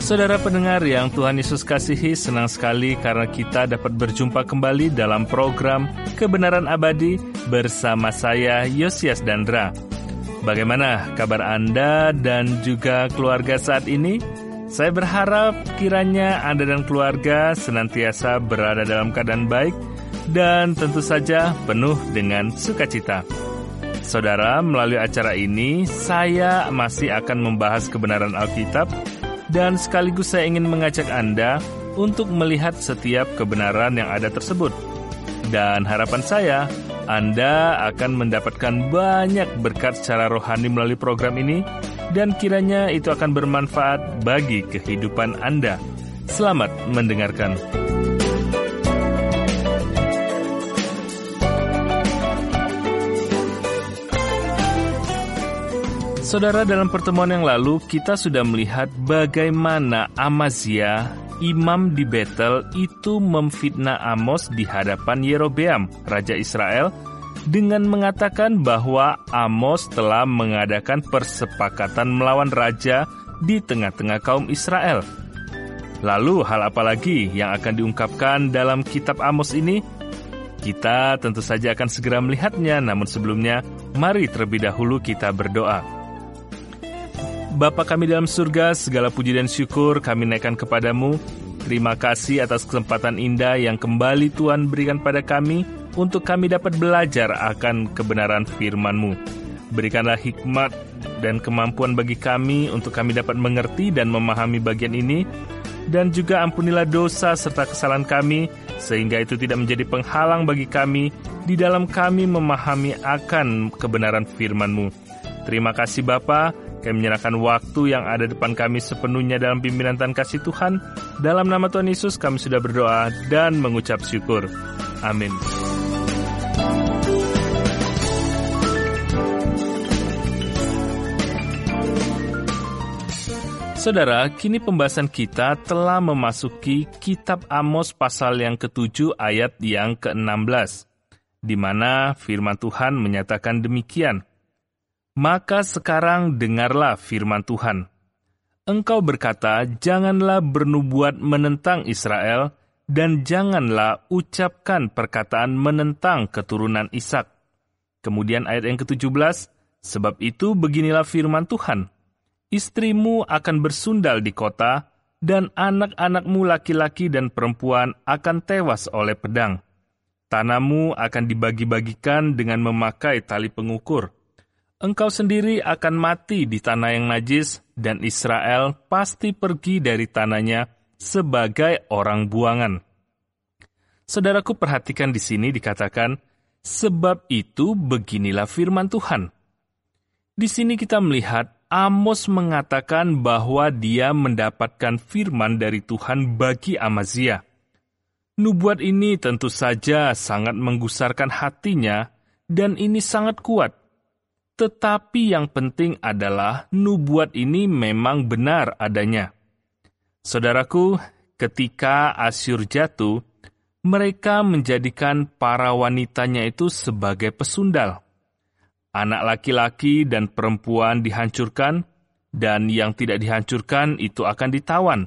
Saudara pendengar yang Tuhan Yesus kasihi, senang sekali karena kita dapat berjumpa kembali dalam program Kebenaran Abadi bersama saya, Yosias Dandra. Bagaimana kabar Anda dan juga keluarga saat ini? Saya berharap kiranya Anda dan keluarga senantiasa berada dalam keadaan baik dan tentu saja penuh dengan sukacita. Saudara, melalui acara ini saya masih akan membahas kebenaran Alkitab, dan sekaligus saya ingin mengajak Anda untuk melihat setiap kebenaran yang ada tersebut. Dan harapan saya, Anda akan mendapatkan banyak berkat secara rohani melalui program ini, dan kiranya itu akan bermanfaat bagi kehidupan Anda. Selamat mendengarkan. Saudara, dalam pertemuan yang lalu kita sudah melihat bagaimana Amazia, imam di Betel, itu memfitnah Amos di hadapan Yerobeam, Raja Israel, dengan mengatakan bahwa Amos telah mengadakan persepakatan melawan raja di tengah-tengah kaum Israel. Lalu hal apa lagi yang akan diungkapkan dalam kitab Amos ini? Kita tentu saja akan segera melihatnya, namun sebelumnya mari terlebih dahulu kita berdoa. Bapa kami dalam surga, segala puji dan syukur kami naikkan kepadamu. Terima kasih atas kesempatan indah yang kembali Tuhan berikan pada kami untuk kami dapat belajar akan kebenaran firman-Mu. Berikanlah hikmat dan kemampuan bagi kami untuk kami dapat mengerti dan memahami bagian ini, dan juga ampunilah dosa serta kesalahan kami, sehingga itu tidak menjadi penghalang bagi kami di dalam kami memahami akan kebenaran firman-Mu. Terima kasih Bapa. Kami menyerahkan waktu yang ada depan kami sepenuhnya dalam pimpinan dan kasih Tuhan. Dalam nama Tuhan Yesus kami sudah berdoa dan mengucap syukur. Amin. Saudara, kini pembahasan kita telah memasuki kitab Amos pasal yang ke-7 ayat yang ke-16, di mana firman Tuhan menyatakan demikian. Maka sekarang dengarlah firman Tuhan. Engkau berkata, janganlah bernubuat menentang Israel, dan janganlah ucapkan perkataan menentang keturunan Ishak. Kemudian ayat yang ke-17, sebab itu beginilah firman Tuhan. Istrimu akan bersundal di kota, dan anak-anakmu laki-laki dan perempuan akan tewas oleh pedang. Tanahmu akan dibagi-bagikan dengan memakai tali pengukur. Engkau sendiri akan mati di tanah yang najis, dan Israel pasti pergi dari tanahnya sebagai orang buangan. Saudaraku, perhatikan di sini dikatakan, sebab itu beginilah firman Tuhan. Di sini kita melihat Amos mengatakan bahwa dia mendapatkan firman dari Tuhan bagi Amazia. Nubuat ini tentu saja sangat menggusarkan hatinya, dan ini sangat kuat. Tetapi yang penting adalah nubuat ini memang benar adanya. Saudaraku, ketika Asyur jatuh, mereka menjadikan para wanitanya itu sebagai pesundal. Anak laki-laki dan perempuan dihancurkan, dan yang tidak dihancurkan itu akan ditawan.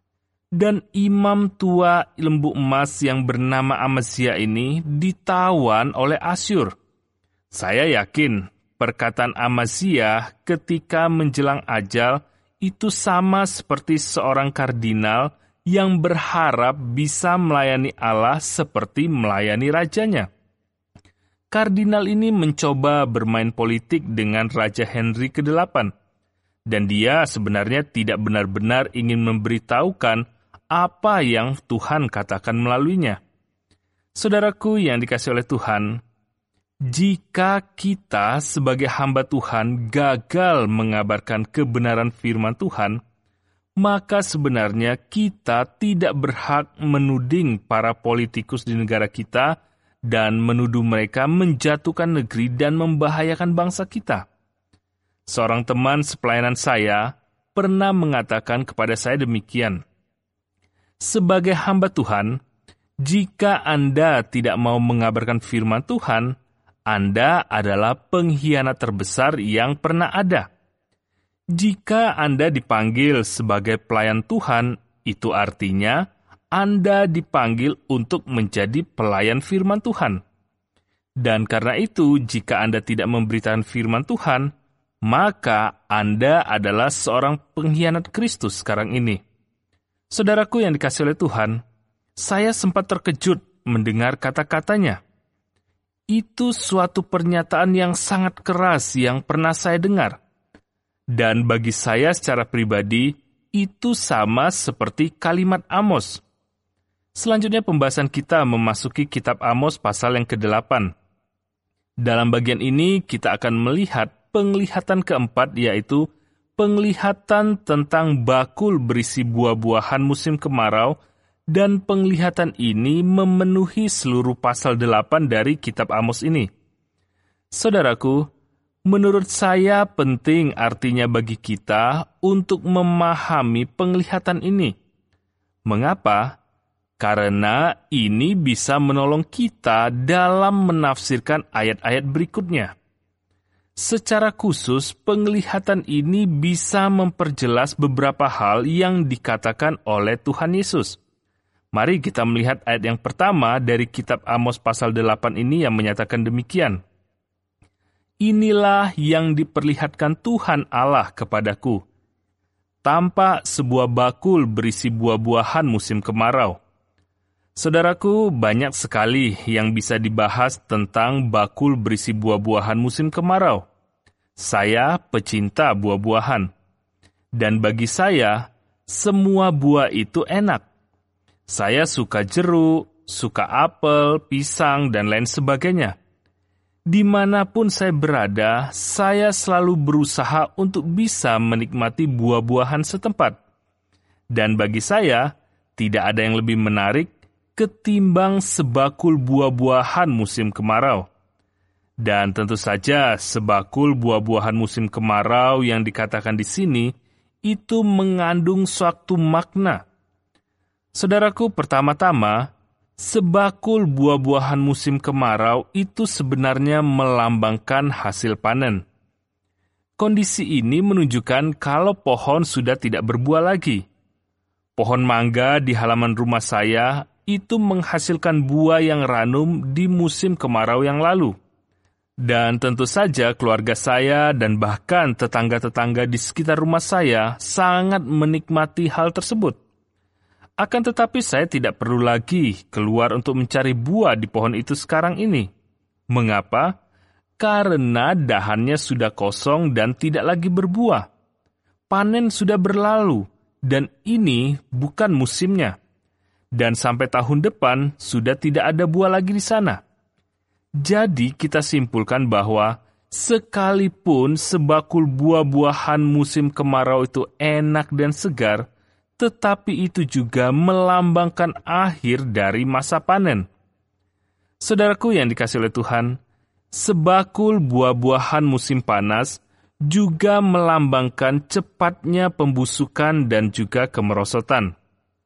Dan imam tua lembu emas yang bernama Amazia ini ditawan oleh Asyur. Saya yakin perkataan Amazia ketika menjelang ajal itu sama seperti seorang kardinal yang berharap bisa melayani Allah seperti melayani rajanya. Kardinal ini mencoba bermain politik dengan Raja Henry ke-8, dan dia sebenarnya tidak benar-benar ingin memberitahukan apa yang Tuhan katakan melaluinya. Saudaraku yang dikasihi oleh Tuhan, jika kita sebagai hamba Tuhan gagal mengabarkan kebenaran firman Tuhan, maka sebenarnya kita tidak berhak menuding para politikus di negara kita dan menuduh mereka menjatuhkan negeri dan membahayakan bangsa kita. Seorang teman sepelayanan saya pernah mengatakan kepada saya demikian, sebagai hamba Tuhan, jika Anda tidak mau mengabarkan firman Tuhan, Anda adalah pengkhianat terbesar yang pernah ada. Jika Anda dipanggil sebagai pelayan Tuhan, itu artinya Anda dipanggil untuk menjadi pelayan firman Tuhan. Dan karena itu, jika Anda tidak memberitakan firman Tuhan, maka Anda adalah seorang pengkhianat Kristus sekarang ini. Saudaraku yang dikasihi oleh Tuhan, saya sempat terkejut mendengar kata-katanya. Itu suatu pernyataan yang sangat keras yang pernah saya dengar. Dan bagi saya secara pribadi, itu sama seperti kalimat Amos. Selanjutnya pembahasan kita memasuki kitab Amos pasal yang ke-8. Dalam bagian ini kita akan melihat penglihatan keempat, yaitu penglihatan tentang bakul berisi buah-buahan musim kemarau, dan penglihatan ini memenuhi seluruh pasal 8 dari kitab Amos ini. Saudaraku, menurut saya penting artinya bagi kita untuk memahami penglihatan ini. Mengapa? Karena ini bisa menolong kita dalam menafsirkan ayat-ayat berikutnya. Secara khusus, penglihatan ini bisa memperjelas beberapa hal yang dikatakan oleh Tuhan Yesus. Mari kita melihat ayat yang pertama dari kitab Amos pasal 8 ini yang menyatakan demikian. Inilah yang diperlihatkan Tuhan Allah kepadaku. Tampak sebuah bakul berisi buah-buahan musim kemarau. Saudaraku, banyak sekali yang bisa dibahas tentang bakul berisi buah-buahan musim kemarau. Saya pecinta buah-buahan. Dan bagi saya, semua buah itu enak. Saya suka jeruk, suka apel, pisang, dan lain sebagainya. Dimanapun saya berada, saya selalu berusaha untuk bisa menikmati buah-buahan setempat. Dan bagi saya, tidak ada yang lebih menarik ketimbang sebakul buah-buahan musim kemarau. Dan tentu saja sebakul buah-buahan musim kemarau yang dikatakan di sini itu mengandung suatu makna. Saudaraku, pertama-tama, sebakul buah-buahan musim kemarau itu sebenarnya melambangkan hasil panen. Kondisi ini menunjukkan kalau pohon sudah tidak berbuah lagi. Pohon mangga di halaman rumah saya itu menghasilkan buah yang ranum di musim kemarau yang lalu. Dan tentu saja keluarga saya dan bahkan tetangga-tetangga di sekitar rumah saya sangat menikmati hal tersebut. Akan tetapi saya tidak perlu lagi keluar untuk mencari buah di pohon itu sekarang ini. Mengapa? Karena dahannya sudah kosong dan tidak lagi berbuah. Panen sudah berlalu dan ini bukan musimnya. Dan sampai tahun depan sudah tidak ada buah lagi di sana. Jadi kita simpulkan bahwa sekalipun sebakul buah-buahan musim kemarau itu enak dan segar, tetapi itu juga melambangkan akhir dari masa panen. Saudaraku yang dikasihi oleh Tuhan, sebakul buah-buahan musim panas juga melambangkan cepatnya pembusukan dan juga kemerosotan.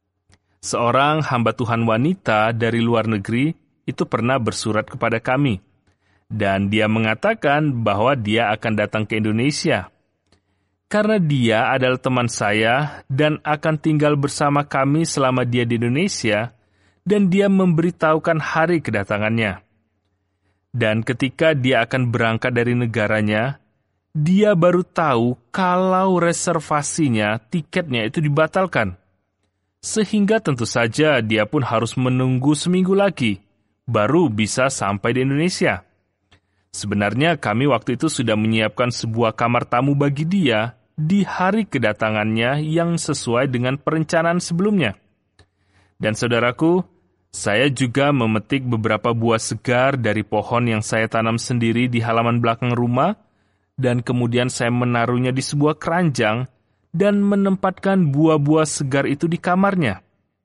Seorang hamba Tuhan wanita dari luar negeri itu pernah bersurat kepada kami, dan dia mengatakan bahwa dia akan datang ke Indonesia. Karena dia adalah teman saya dan akan tinggal bersama kami selama dia di Indonesia, dan dia memberitahukan hari kedatangannya. Dan ketika dia akan berangkat dari negaranya, dia baru tahu kalau reservasinya, tiketnya itu dibatalkan. Sehingga tentu saja dia pun harus menunggu seminggu lagi, baru bisa sampai di Indonesia. Sebenarnya kami waktu itu sudah menyiapkan sebuah kamar tamu bagi dia di hari kedatangannya yang sesuai dengan perencanaan sebelumnya. Dan saudaraku, saya juga memetik beberapa buah segar dari pohon yang saya tanam sendiri di halaman belakang rumah, dan kemudian saya menaruhnya di sebuah keranjang dan menempatkan buah-buah segar itu di kamarnya.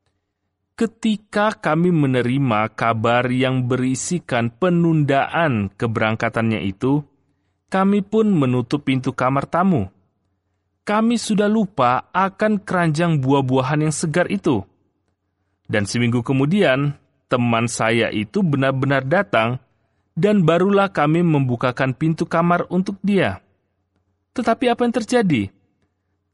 Ketika kami menerima kabar yang berisikan penundaan keberangkatannya itu, kami pun menutup pintu kamar tamu. Kami sudah lupa akan keranjang buah-buahan yang segar itu. Dan seminggu kemudian, teman saya itu benar-benar datang, dan barulah kami membukakan pintu kamar untuk dia. Tetapi apa yang terjadi?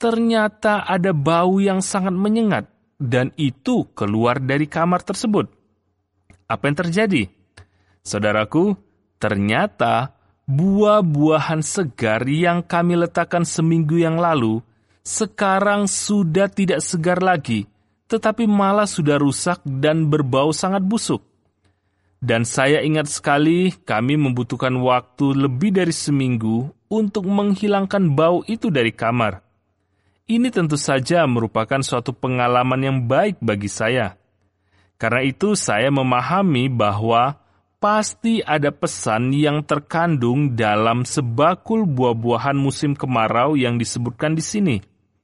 ternyata ada bau yang sangat menyengat, dan itu keluar dari kamar tersebut. Apa yang terjadi? Saudaraku, ternyata buah-buahan segar yang kami letakkan seminggu yang lalu sekarang sudah tidak segar lagi, tetapi malah sudah rusak dan berbau sangat busuk. Dan saya ingat sekali kami membutuhkan waktu lebih dari seminggu untuk menghilangkan bau itu dari kamar. Ini tentu saja merupakan suatu pengalaman yang baik bagi saya. Karena itu saya memahami bahwa pasti ada pesan yang terkandung dalam sebakul buah-buahan musim kemarau yang disebutkan di sini.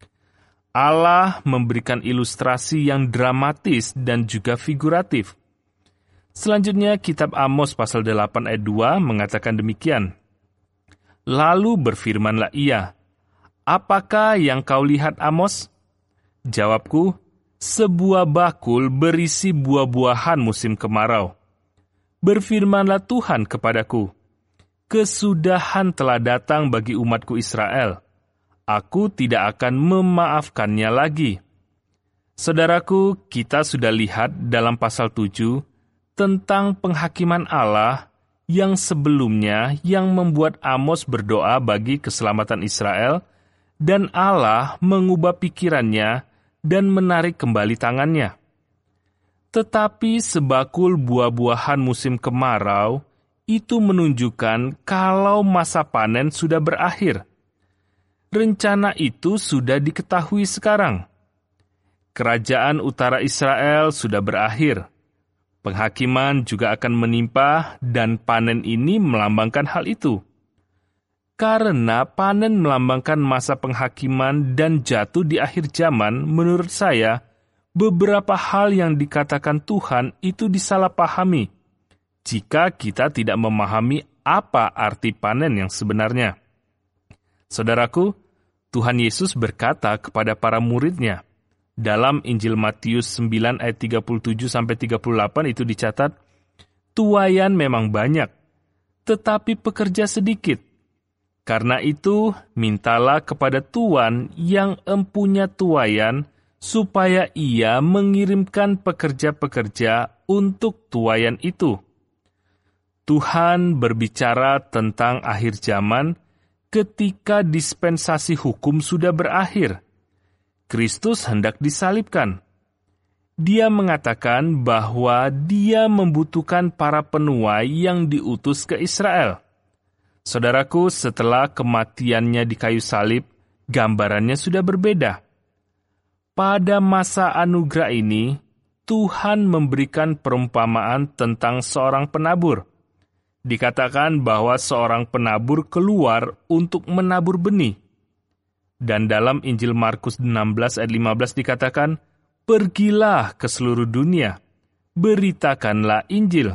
Allah memberikan ilustrasi yang dramatis dan juga figuratif. Selanjutnya, kitab Amos pasal 8 ayat 2 mengatakan demikian. Lalu berfirmanlah ia, "Apakah yang kau lihat, Amos?" Jawabku, "Sebuah bakul berisi buah-buahan musim kemarau." Berfirmanlah Tuhan kepadaku, "Kesudahan telah datang bagi umatku Israel. Aku tidak akan memaafkannya lagi." Saudaraku, kita sudah lihat dalam pasal 7 tentang penghakiman Allah yang sebelumnya yang membuat Amos berdoa bagi keselamatan Israel, dan Allah mengubah pikirannya dan menarik kembali tangannya. Tetapi sebakul buah-buahan musim kemarau itu menunjukkan kalau masa panen sudah berakhir. Rencana itu sudah diketahui sekarang. Kerajaan utara Israel sudah berakhir. Penghakiman juga akan menimpa dan panen ini melambangkan hal itu. Karena panen melambangkan masa penghakiman dan jatuh di akhir zaman, menurut saya, beberapa hal yang dikatakan Tuhan itu disalahpahami jika kita tidak memahami apa arti panen yang sebenarnya. Saudaraku, Tuhan Yesus berkata kepada para murid-Nya, dalam Injil Matius 9 ayat 37-38 itu dicatat, "Tuaian memang banyak, tetapi pekerja sedikit. Karena itu, mintalah kepada Tuan yang empunya tuaian, supaya ia mengirimkan pekerja-pekerja untuk tuaian itu." Tuhan berbicara tentang akhir zaman ketika dispensasi hukum sudah berakhir. Kristus hendak disalibkan. Dia mengatakan bahwa dia membutuhkan para penuai yang diutus ke Israel. Saudaraku, setelah kematiannya di kayu salib, gambarannya sudah berbeda. Pada masa anugerah ini, Tuhan memberikan perumpamaan tentang seorang penabur. Dikatakan bahwa seorang penabur keluar untuk menabur benih. Dan dalam Injil Markus 16 ayat 15 dikatakan, "Pergilah ke seluruh dunia, beritakanlah Injil."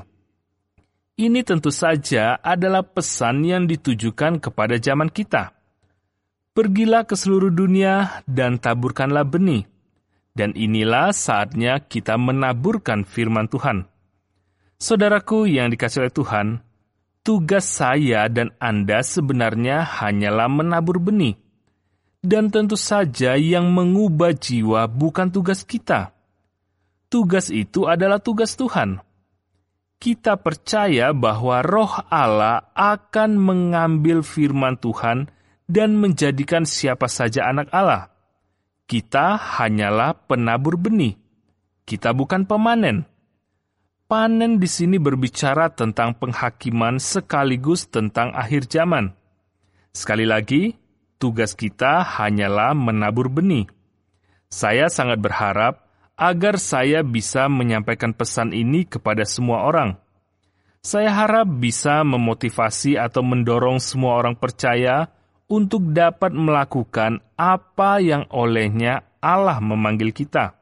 Ini tentu saja adalah pesan yang ditujukan kepada zaman kita. Pergilah ke seluruh dunia dan taburkanlah benih. Dan inilah saatnya kita menaburkan firman Tuhan. Saudaraku yang dikasihi oleh Tuhan, tugas saya dan Anda sebenarnya hanyalah menabur benih. Dan tentu saja yang mengubah jiwa bukan tugas kita. Tugas itu adalah tugas Tuhan. Kita percaya bahwa Roh Allah akan mengambil firman Tuhan dan menjadikan siapa saja anak Allah. Kita hanyalah penabur benih. Kita bukan pemanen. Panen di sini berbicara tentang penghakiman sekaligus tentang akhir zaman. Sekali lagi, tugas kita hanyalah menabur benih. Saya sangat berharap agar saya bisa menyampaikan pesan ini kepada semua orang. Saya harap bisa memotivasi atau mendorong semua orang percaya untuk dapat melakukan apa yang olehnya Allah memanggil kita.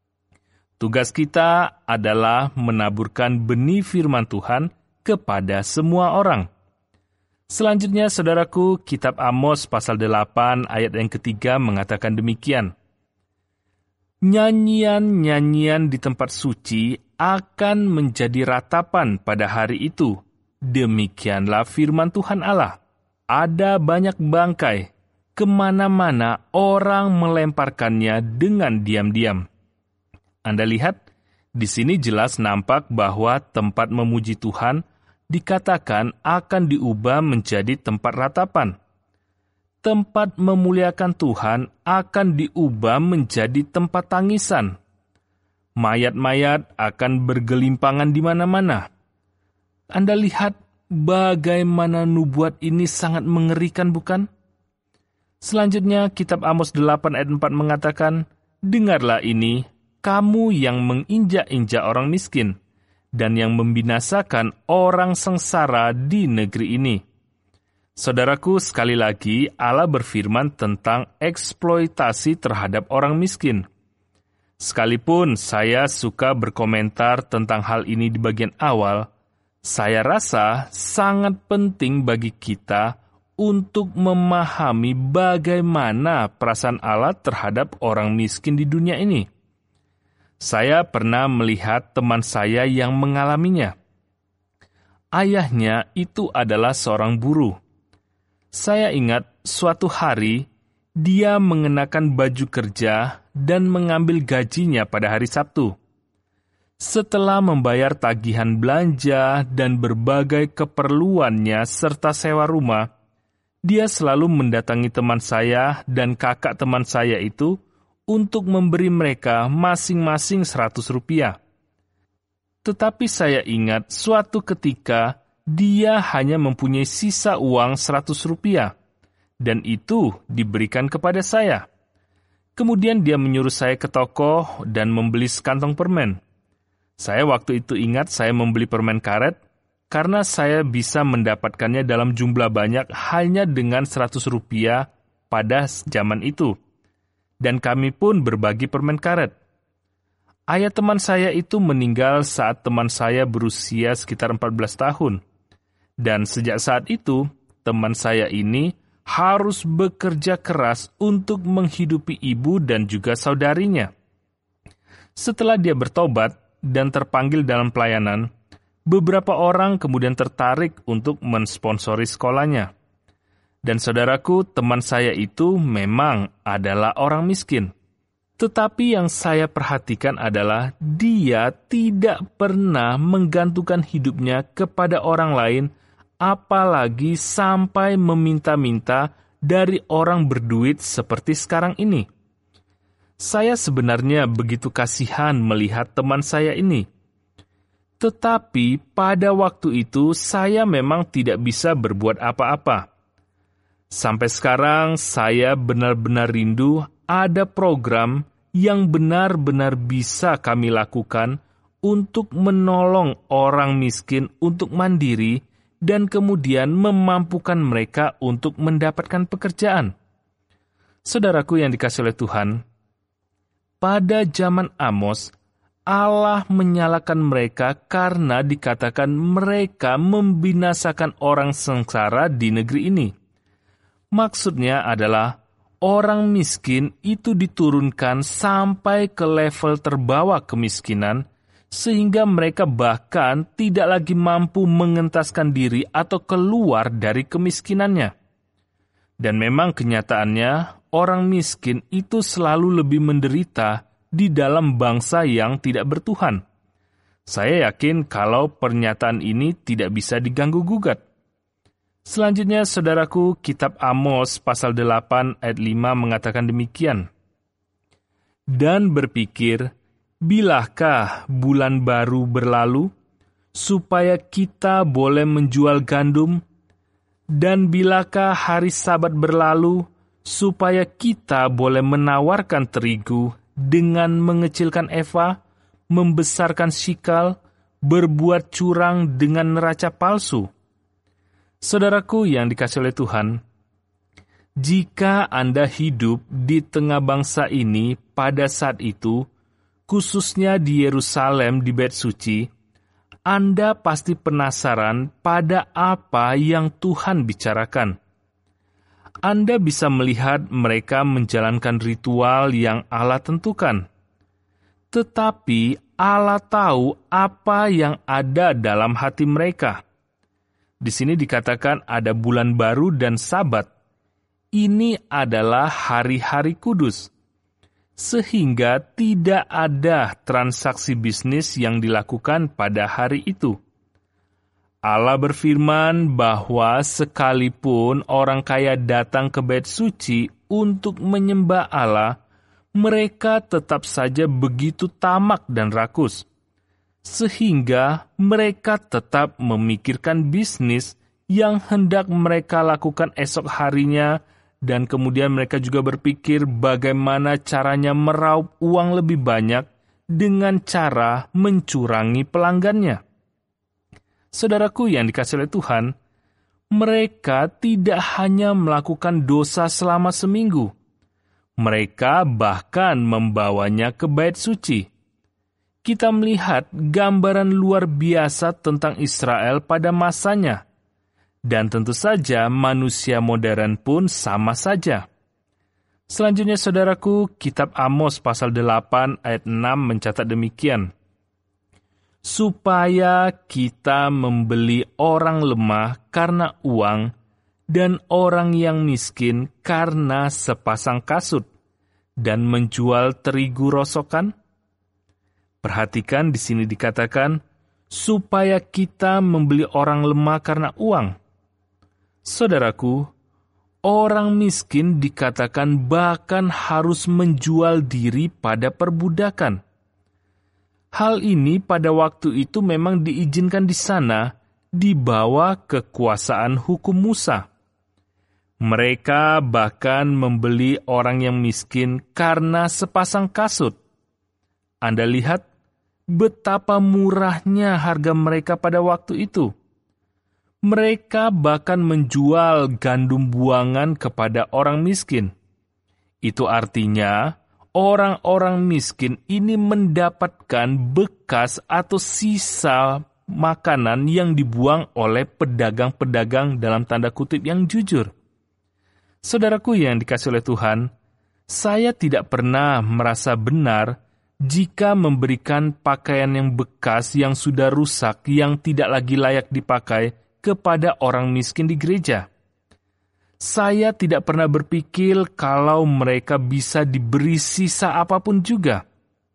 Tugas kita adalah menaburkan benih firman Tuhan kepada semua orang. Selanjutnya, saudaraku, kitab Amos pasal 8 ayat yang ketiga mengatakan demikian. "Nyanyian-nyanyian di tempat suci akan menjadi ratapan pada hari itu. Demikianlah firman Tuhan Allah. Ada banyak bangkai, kemana-mana orang melemparkannya dengan diam-diam. Anda lihat, di sini jelas nampak bahwa tempat memuji Tuhan dikatakan akan diubah menjadi tempat ratapan. Tempat memuliakan Tuhan akan diubah menjadi tempat tangisan. Mayat-mayat akan bergelimpangan di mana-mana. Anda lihat bagaimana nubuat ini sangat mengerikan, bukan? Selanjutnya, kitab Amos 8 ayat 4 mengatakan, "Dengarlah ini, kamu yang menginjak-injak orang miskin, dan yang membinasakan orang sengsara di negeri ini." Saudaraku, sekali lagi, Allah berfirman tentang eksploitasi terhadap orang miskin. Sekalipun saya suka berkomentar tentang hal ini di bagian awal, saya rasa sangat penting bagi kita untuk memahami bagaimana perasaan Allah terhadap orang miskin di dunia ini. Saya pernah melihat teman saya yang mengalaminya. Ayahnya itu adalah seorang buruh. Saya ingat suatu hari dia mengenakan baju kerja dan mengambil gajinya pada hari Sabtu. Setelah membayar tagihan belanja dan berbagai keperluannya serta sewa rumah, dia selalu mendatangi teman saya dan kakak teman saya itu untuk memberi mereka masing-masing 100 rupiah. Tetapi saya ingat suatu ketika dia hanya mempunyai sisa uang 100 rupiah, dan itu diberikan kepada saya. Kemudian dia menyuruh saya ke toko dan membeli sekantong permen. Saya waktu itu ingat saya membeli permen karet, karena saya bisa mendapatkannya dalam jumlah banyak hanya dengan 100 rupiah pada zaman itu. Dan kami pun berbagi permen karet. Ayah teman saya itu meninggal saat teman saya berusia sekitar 14 tahun. Dan sejak saat itu, teman saya ini harus bekerja keras untuk menghidupi ibu dan juga saudarinya. Setelah dia bertobat dan terpanggil dalam pelayanan, beberapa orang kemudian tertarik untuk mensponsori sekolahnya. Dan saudaraku, teman saya itu memang adalah orang miskin. Tetapi yang saya perhatikan adalah dia tidak pernah menggantungkan hidupnya kepada orang lain, apalagi sampai meminta-minta dari orang berduit seperti sekarang ini. Saya sebenarnya begitu kasihan melihat teman saya ini. Tetapi pada waktu itu saya memang tidak bisa berbuat apa-apa. Sampai sekarang saya benar-benar rindu ada program yang benar-benar bisa kami lakukan untuk menolong orang miskin untuk mandiri dan kemudian memampukan mereka untuk mendapatkan pekerjaan. Saudaraku yang dikasihi oleh Tuhan, pada zaman Amos, Allah menyalahkan mereka karena dikatakan mereka membinasakan orang sengsara di negeri ini. Maksudnya adalah orang miskin itu diturunkan sampai ke level terbawah kemiskinan, sehingga mereka bahkan tidak lagi mampu mengentaskan diri atau keluar dari kemiskinannya. Dan memang kenyataannya, orang miskin itu selalu lebih menderita di dalam bangsa yang tidak bertuhan. Saya yakin kalau pernyataan ini tidak bisa diganggu-gugat. Selanjutnya, saudaraku, kitab Amos pasal 8 ayat 5 mengatakan demikian. Dan berpikir, bilakah bulan baru berlalu, supaya kita boleh menjual gandum? Dan bilakah hari Sabat berlalu, supaya kita boleh menawarkan terigu dengan mengecilkan eva, membesarkan sikal, berbuat curang dengan neraca palsu? Saudaraku yang dikasihi oleh Tuhan, jika Anda hidup di tengah bangsa ini pada saat itu, khususnya di Yerusalem di Bait Suci, Anda pasti penasaran pada apa yang Tuhan bicarakan. Anda bisa melihat mereka menjalankan ritual yang Allah tentukan. Tetapi Allah tahu apa yang ada dalam hati mereka. Di sini dikatakan ada bulan baru dan Sabat. ini adalah hari-hari kudus, sehingga tidak ada transaksi bisnis yang dilakukan pada hari itu. Allah berfirman bahwa sekalipun orang kaya datang ke bait suci untuk menyembah Allah, mereka tetap saja begitu tamak dan rakus, sehingga mereka tetap memikirkan bisnis yang hendak mereka lakukan esok harinya, dan kemudian mereka juga berpikir bagaimana caranya meraup uang lebih banyak dengan cara mencurangi pelanggannya. Saudaraku yang dikasihi oleh Tuhan, mereka tidak hanya melakukan dosa selama seminggu, mereka bahkan membawanya ke bait suci. Kita melihat gambaran luar biasa tentang Israel pada masanya. Dan tentu saja manusia modern pun sama saja. Selanjutnya saudaraku, kitab Amos pasal 8 ayat 6 mencatat demikian. Supaya kita membeli orang lemah karena uang, dan orang yang miskin karena sepasang kasut, dan menjual terigu rosokan. Perhatikan di sini dikatakan, supaya kita membeli orang lemah karena uang. Saudaraku, orang miskin dikatakan bahkan harus menjual diri pada perbudakan. Hal ini pada waktu itu memang diizinkan di sana, di bawah kekuasaan hukum Musa. Mereka bahkan membeli orang yang miskin karena sepasang kasut. Anda lihat betapa murahnya harga mereka pada waktu itu. Mereka bahkan menjual gandum buangan kepada orang miskin. Itu artinya, orang-orang miskin ini mendapatkan bekas atau sisa makanan yang dibuang oleh pedagang-pedagang dalam tanda kutip yang jujur. Saudaraku yang dikasihi oleh Tuhan, saya tidak pernah merasa benar jika memberikan pakaian yang bekas yang sudah rusak, yang tidak lagi layak dipakai, kepada orang miskin di gereja. Saya tidak pernah berpikir kalau mereka bisa diberi sisa apapun juga.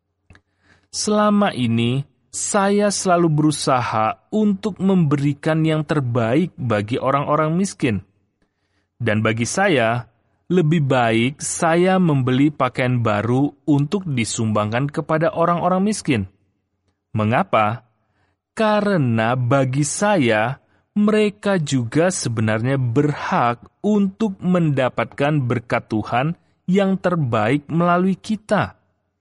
Selama ini, saya selalu berusaha untuk memberikan yang terbaik bagi orang-orang miskin. Dan bagi saya, lebih baik saya membeli pakaian baru untuk disumbangkan kepada orang-orang miskin. Mengapa? Karena bagi saya, mereka juga sebenarnya berhak untuk mendapatkan berkat Tuhan yang terbaik melalui kita.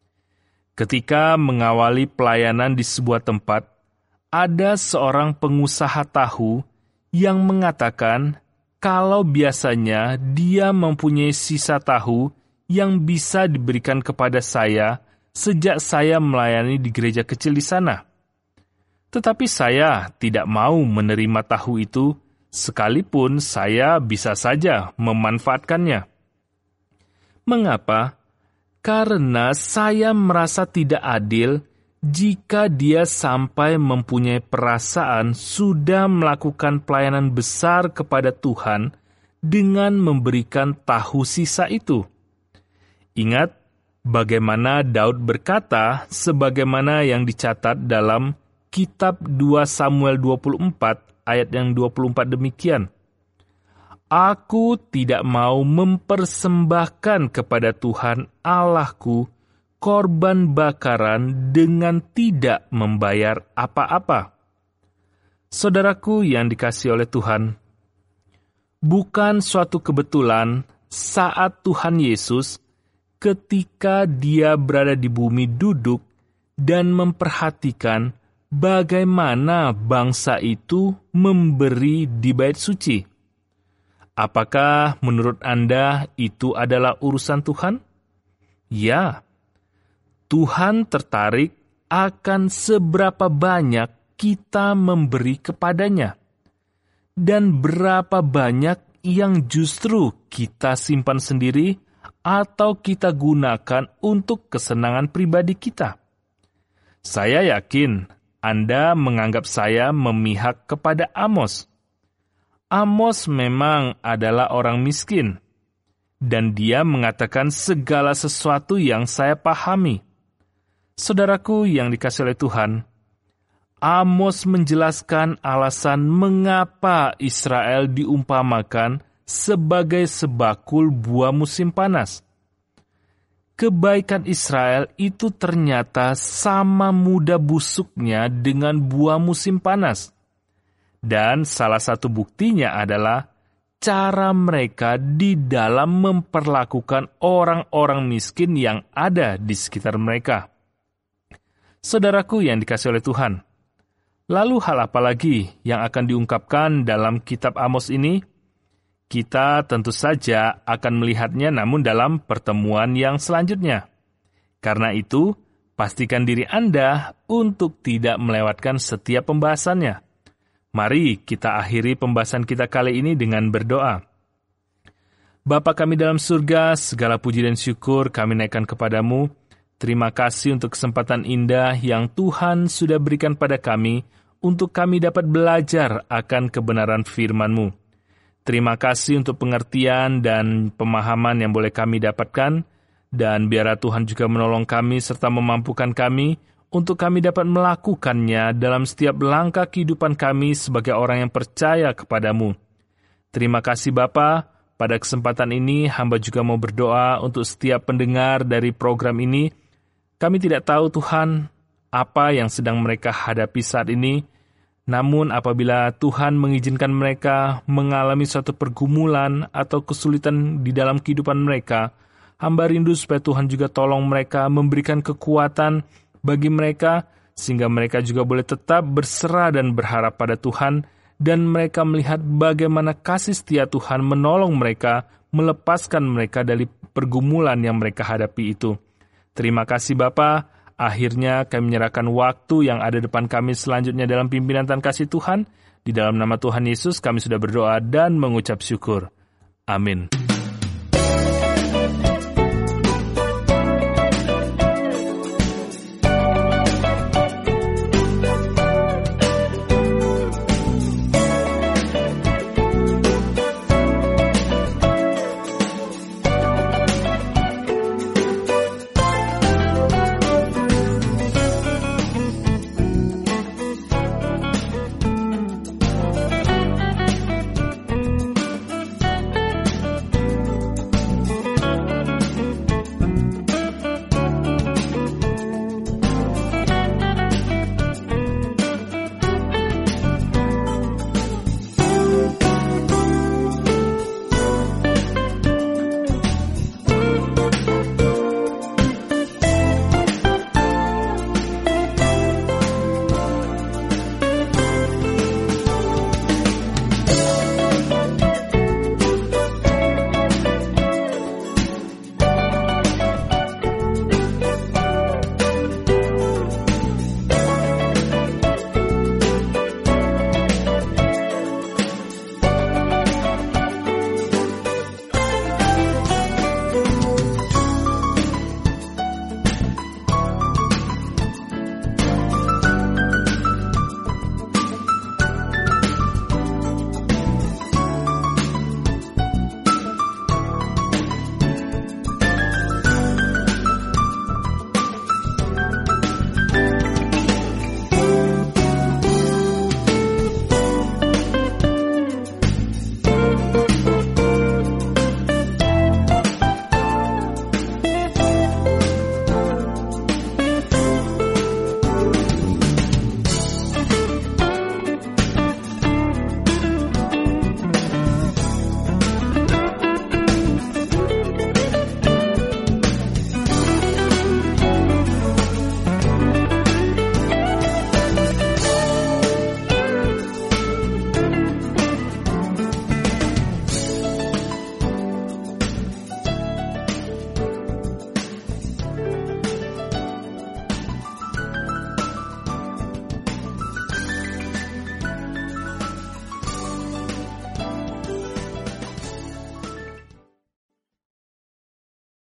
Ketika mengawali pelayanan di sebuah tempat, ada seorang pengusaha tahu yang mengatakan kalau biasanya dia mempunyai sisa tahu yang bisa diberikan kepada saya sejak saya melayani di gereja kecil di sana. Tetapi saya tidak mau menerima tahu itu, sekalipun saya bisa saja memanfaatkannya. Mengapa? Karena saya merasa tidak adil jika dia sampai mempunyai perasaan sudah melakukan pelayanan besar kepada Tuhan dengan memberikan tahu sisa itu. Ingat bagaimana Daud berkata sebagaimana yang dicatat dalam Kitab 2 Samuel 24 ayat yang 24 demikian. Aku tidak mau mempersembahkan kepada Tuhan Allahku korban bakaran dengan tidak membayar apa-apa. Saudaraku yang dikasihi oleh Tuhan, bukan suatu kebetulan saat Tuhan Yesus ketika dia berada di bumi duduk dan memperhatikan bagaimana bangsa itu memberi di bait suci. Apakah menurut Anda itu adalah urusan Tuhan? Ya, Tuhan tertarik akan seberapa banyak kita memberi kepadanya, dan berapa banyak yang justru kita simpan sendiri atau kita gunakan untuk kesenangan pribadi kita. Saya yakin Anda menganggap saya memihak kepada Amos. Amos memang adalah orang miskin. dan dia mengatakan segala sesuatu yang saya pahami. Saudaraku yang dikasihi oleh Tuhan, Amos menjelaskan alasan mengapa Israel diumpamakan sebagai sebakul buah musim panas. Kebaikan Israel itu ternyata sama mudah busuknya dengan buah musim panas. Dan salah satu buktinya adalah cara mereka di dalam memperlakukan orang-orang miskin yang ada di sekitar mereka. Saudaraku yang dikasihi oleh Tuhan, lalu hal apa lagi yang akan diungkapkan dalam kitab Amos ini? Kita tentu saja akan melihatnya namun dalam pertemuan yang selanjutnya. Karena itu, pastikan diri Anda untuk tidak melewatkan setiap pembahasannya. Mari kita akhiri pembahasan kita kali ini dengan berdoa. Bapa kami dalam surga, segala puji dan syukur kami naikkan kepadamu. Terima kasih untuk kesempatan indah yang Tuhan sudah berikan pada kami untuk kami dapat belajar akan kebenaran firman-Mu. Terima kasih untuk pengertian dan pemahaman yang boleh kami dapatkan, dan biarlah Tuhan juga menolong kami serta memampukan kami untuk kami dapat melakukannya dalam setiap langkah kehidupan kami sebagai orang yang percaya kepadamu. Terima kasih Bapa. Pada kesempatan ini, hamba juga mau berdoa untuk setiap pendengar dari program ini. Kami tidak tahu Tuhan, apa yang sedang mereka hadapi saat ini. Namun apabila Tuhan mengizinkan mereka mengalami suatu pergumulan atau kesulitan di dalam kehidupan mereka, hamba rindu supaya Tuhan juga tolong mereka, memberikan kekuatan bagi mereka, sehingga mereka juga boleh tetap berserah dan berharap pada Tuhan, dan mereka melihat bagaimana kasih setia Tuhan menolong mereka, melepaskan mereka dari pergumulan yang mereka hadapi itu. Terima kasih Bapa. Akhirnya kami menyerahkan waktu yang ada depan kami selanjutnya dalam pimpinan dan kasih Tuhan. Di dalam nama Tuhan Yesus kami sudah berdoa dan mengucap syukur. Amin.